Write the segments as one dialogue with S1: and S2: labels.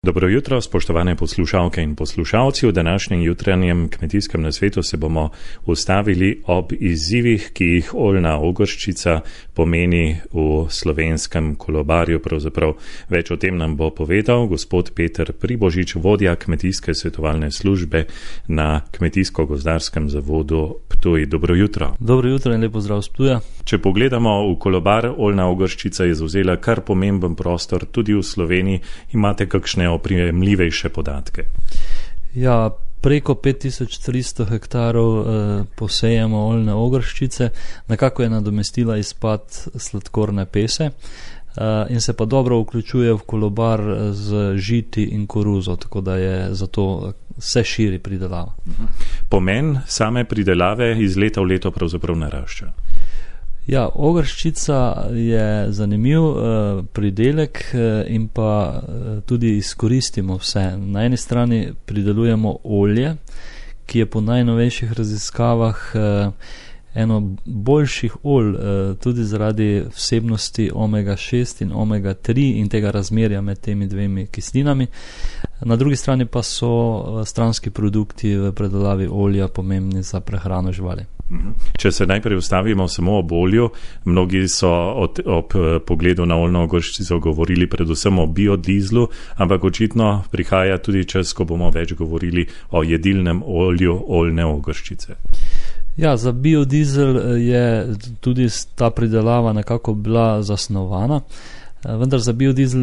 S1: Dobro jutro, spoštovane poslušalke in poslušalci. V današnjem jutranjem kmetijskem nasvetu se bomo ustavili ob izzivih, ki jih oljna ogrščica pomeni v slovenskem kolobarju. Pravzaprav več o tem nam bo povedal gospod Peter Pribožič, vodja kmetijske svetovalne službe na Kmetijsko-gozdarskem zavodu Ptuj. Dobro jutro.
S2: Dobro jutro in lepo zdrav z Ptuja.
S1: Če pogledamo v kolobar, oljna ogrščica je zavzela kar pomemben prostor tudi v Sloveniji. Imate kakšne oprijemljivejše podatke?
S2: Ja, preko 5300 hektarov posejemo oljne ogrščice, nekako je nadomestila izpad sladkorne pese in se pa dobro vključuje v kolobar z žiti in koruzo, tako da je zato vse širi pridelava.
S1: Pomen same pridelave iz leta v leto pravzaprav narašča.
S2: Ja, ogrščica je zanimiv pridelek in pa tudi izkoristimo vse. Na eni strani pridelujemo olje, ki je po najnovejših raziskavah eno boljših olj, tudi zaradi vsebnosti omega-6 in omega-3 in tega razmerja med temi dvemi kislinami. Na drugi strani pa so stranski produkti v predelavi olja pomembni za prehrano živali.
S1: Če se najprej ustavimo samo ob olju, mnogi so ob pogledu na oljno ogrščico govorili predvsem o biodizlu, ampak očitno prihaja tudi čas, ko bomo več govorili o jedilnem olju oljne ogrščice.
S2: Ja, za biodizel je tudi ta pridelava nekako bila zasnovana, vendar za biodizel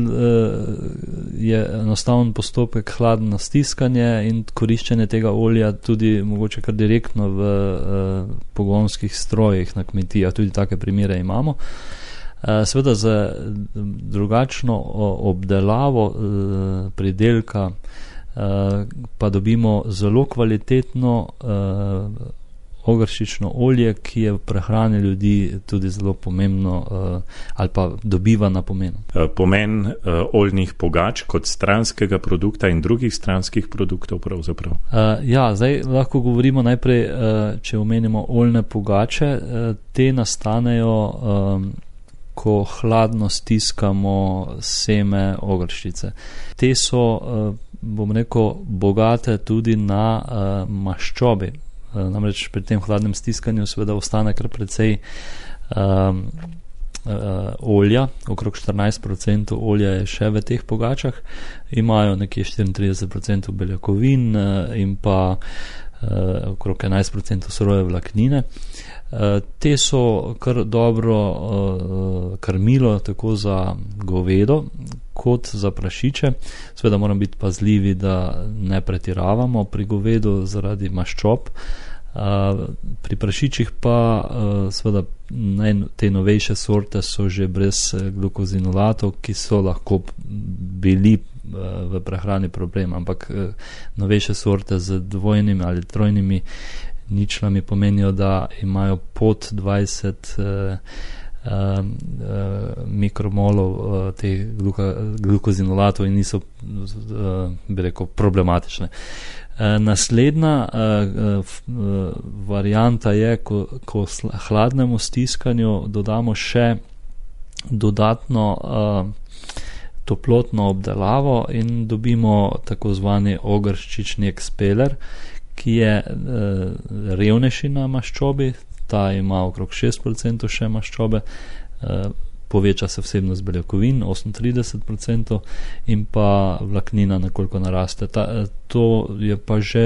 S2: je enostaven postopek hladno stiskanje in koriščenje tega olja tudi mogoče kar direktno v pogonskih strojih na kmetijah, tudi take primere imamo. Seveda za drugačno obdelavo pridelka pa dobimo zelo kvalitetno ogrščično olje, ki je v prehrani ljudi tudi zelo pomembno ali pa dobiva na pomenu.
S1: Pomen oljnih pogač kot stranskega produkta in drugih stranskih produktov pravzaprav?
S2: Ja, zdaj lahko govorimo najprej, če omenimo oljne pogače, te nastanejo, ko hladno stiskamo seme ogrščice. Te so, bom rekel, bogate tudi na maščobi. Namreč pri tem hladnem stiskanju seveda ostane kar precej olja, okrog 14% olja je še v teh pogačah, imajo nekje 34% beljakovin in pa okrog 11% surove vlaknine. Te so kar dobro krmilo tako za govedo kot za prašiče. Seveda moramo biti pazljivi, da ne pretiravamo pri govedu zaradi maščob. Pri prašičih pa seveda te novejše sorte so že brez glukozinolatov, ki so lahko bili v prehrani problem, ampak novejše sorte z dvojnimi ali trojnimi ničlami pomenijo, da imajo pod 20 mikromolov teh glukozinolatov in niso, bi rekel, problematične. Naslednja varianta je, ko hladnemu stiskanju dodamo še dodatno toplotno obdelavo in dobimo tako zvani ogrščični ekspeler, ki je revnejši na maščobi, ta ima okrog 6% še maščobe, poveča se vsebnost beljakovin 38% in pa vlaknina nekoliko naraste. To je pa že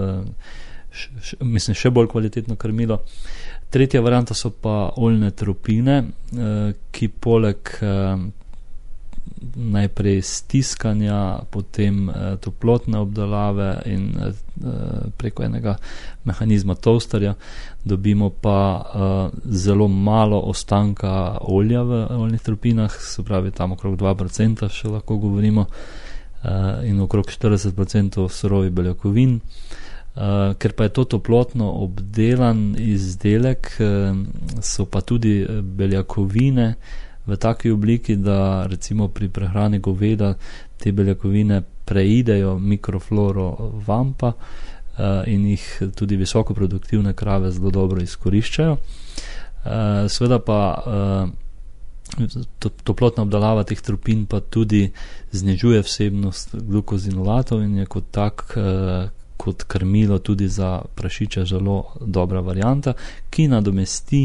S2: še bolj kvalitetno krmilo. Tretja varianta so pa oljne tropine, ki poleg najprej stiskanja, potem toplotne obdelave in preko enega mehanizma toasterja dobimo pa zelo malo ostanka olja v oljnih tropinah, se pravi tam okrog 2% še lahko govorimo in okrog 40% surovih beljakovin. Ker pa je to toplotno obdelan izdelek, so pa tudi beljakovine v taki obliki, da recimo pri prehrani goveda te beljakovine preidejo mikrofloro vampa in jih tudi visokoproduktivne krave zelo dobro izkoriščajo. Seveda pa Toplotna obdelava teh tropin pa tudi znižuje vsebnost glukozinolatov in je kot tak, kot krmilo tudi za prašiče zelo dobra varianta, ki nadomesti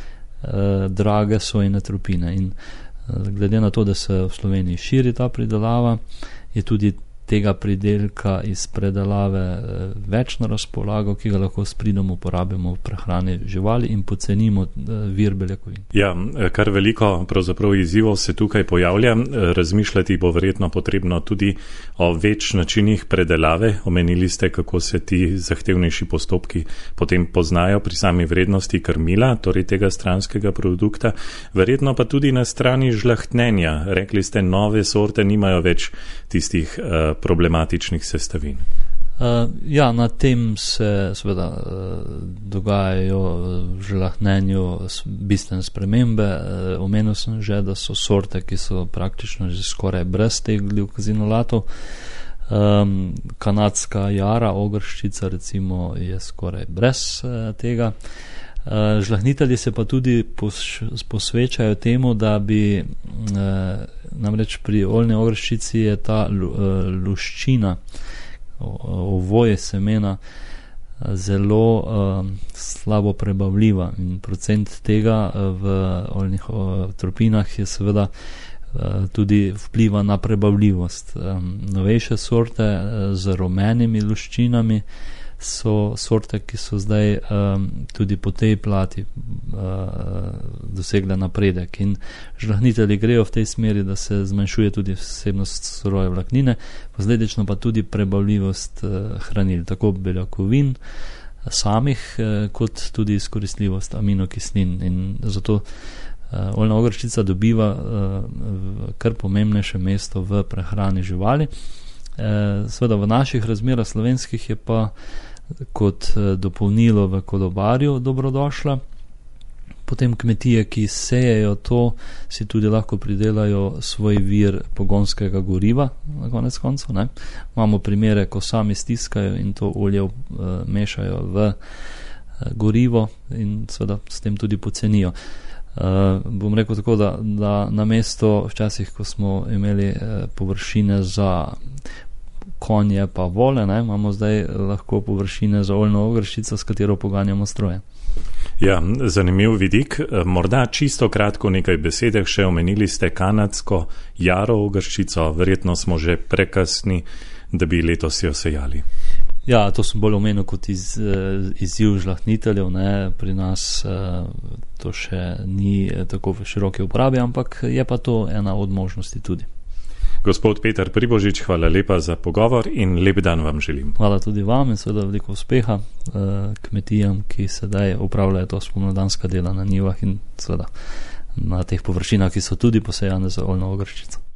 S2: drage sojine tropine. In glede na to, da se v Sloveniji širi ta pridelava, je tudi tega pridelka iz predelave več na razpolago, ki ga lahko s pridom uporabimo v prehrani živali in pocenimo vir beljakovin.
S1: Ja, kar veliko pravzaprav izzivov se tukaj pojavlja. Razmišljati bo verjetno potrebno tudi o več načinih predelave. Omenili ste, kako se ti zahtevnejši postopki potem poznajo pri sami vrednosti krmila, torej tega stranskega produkta. Verjetno pa tudi na strani žlahtnenja. Rekli ste, nove sorte nimajo več tistih problematičnih sestavin.
S2: Ja, na tem se seveda dogajajo v žlahtnenju bistvene spremembe. Omenil sem že, da so sorte, ki so praktično že skoraj brez teh glukozinolatov. Kanadska jara, ogrščica recimo, je skoraj brez tega. Žlahtnitelji se pa tudi posvečajo temu, da bi namreč pri oljni ogrščici je ta luščina, ovoje semena zelo slabo prebavljiva in procent tega v oljnih tropinah je seveda tudi vpliva na prebavljivost. Novejše sorte z rumenimi luščinami so sorte, ki so zdaj tudi po tej plati dosegle napredek in žlahtnitelji grejo v tej smeri, da se zmanjšuje tudi vsebnost surove vlaknine, posledično pa tudi prebavljivost hranil, tako beljakovin samih, kot tudi izkoristljivost aminokislin in zato oljna ogrščica dobiva kar pomembnejše mesto v prehrani živali. Seveda v naših razmerah slovenskih je pa kot dopolnilo v kolobarju dobrodošla. Potem kmetije, ki sejejo to, si tudi lahko pridelajo svoj vir pogonskega goriva na konec koncev, ne. Imamo primere, ko sami stiskajo in to olje mešajo v gorivo in seveda s tem tudi pocenijo. Bom rekel tako, da namesto včasih, ko smo imeli površine za konje pa vole, ne, imamo zdaj lahko površine za oljno ogrščico, s katero poganjamo stroje.
S1: Ja, zanimiv vidik. Morda čisto kratko nekaj besedeh še omenili ste kanadsko jaro ogrščico, verjetno smo že prekasni, da bi letos jo sejali.
S2: Ja, to sem bolj omenil kot izziv žlahtniteljev, ne, pri nas to še ni tako v široki uporabi, ampak je pa to ena od možnosti tudi.
S1: Gospod Peter Pribožič, hvala lepa za pogovor in lep dan vam želim.
S2: Hvala tudi vam in seveda veliko uspeha kmetijam, ki sedaj upravljajo to spomladanska dela na njivah in seveda na teh površinah, ki so tudi posejane za oljno ogrščico.